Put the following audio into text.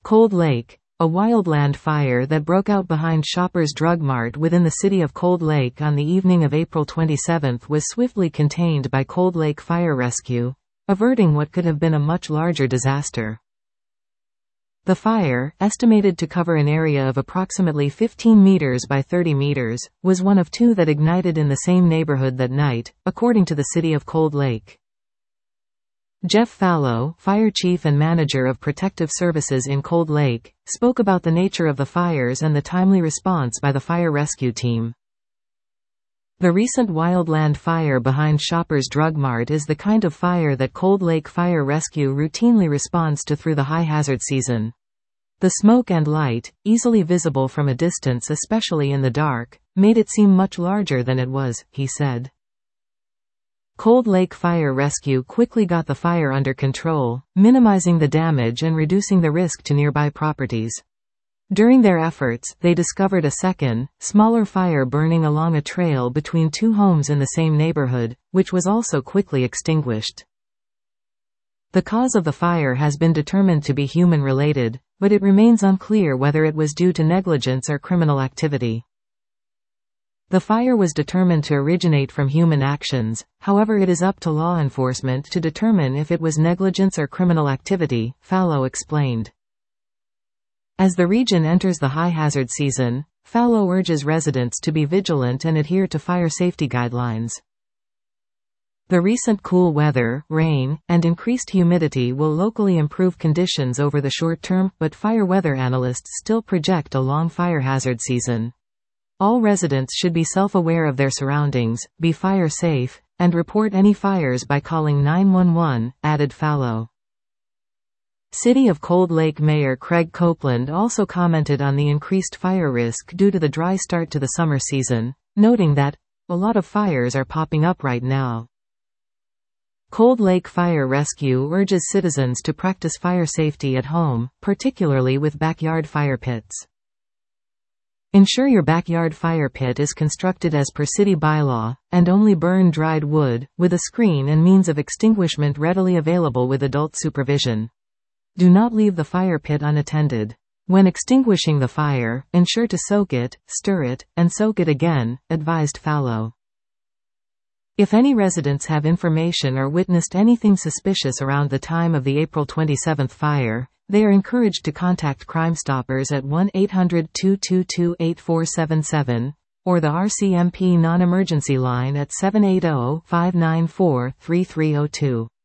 Cold Lake, a wildland fire that broke out behind Shoppers Drug Mart within the city of Cold Lake on the evening of April 27 was swiftly contained by Cold Lake Fire Rescue, averting what could have been a much larger disaster. The fire, estimated to cover an area of approximately 15 meters by 30 meters, was one of two that ignited in the same neighborhood that night, according to the city of Cold Lake. Jeff Fallow, fire chief and manager of protective services in Cold Lake, spoke about the nature of the fires and the timely response by the fire rescue team. The recent wildland fire behind Shoppers Drug Mart is the kind of fire that Cold Lake Fire Rescue routinely responds to through the high hazard season. The smoke and light, easily visible from a distance especially in the dark, made it seem much larger than it was, he said. Cold Lake Fire Rescue quickly got the fire under control, minimizing the damage and reducing the risk to nearby properties. During their efforts, they discovered a second, smaller fire burning along a trail between two homes in the same neighborhood, which was also quickly extinguished. The cause of the fire has been determined to be human-related, but it remains unclear whether it was due to negligence or criminal activity. The fire was determined to originate from human actions, however it is up to law enforcement to determine if it was negligence or criminal activity, Fallow explained. As the region enters the high hazard season, Fallow urges residents to be vigilant and adhere to fire safety guidelines. The recent cool weather, rain, and increased humidity will locally improve conditions over the short term, but fire weather analysts still project a long fire hazard season. All residents should be self-aware of their surroundings, be fire safe, and report any fires by calling 911, added Fallow. City of Cold Lake Mayor Craig Copeland also commented on the increased fire risk due to the dry start to the summer season, noting that, "A lot of fires are popping up right now." Cold Lake Fire Rescue urges citizens to practice fire safety at home, particularly with backyard fire pits. Ensure your backyard fire pit is constructed as per city bylaw, and only burn dried wood, with a screen and means of extinguishment readily available with adult supervision. Do not leave the fire pit unattended. When extinguishing the fire, ensure to soak it, stir it, and soak it again, advised Fallow. If any residents have information or witnessed anything suspicious around the time of the April 27 fire, they are encouraged to contact Crime Stoppers at 1-800-222-8477, or the RCMP non-emergency line at 780-594-3302.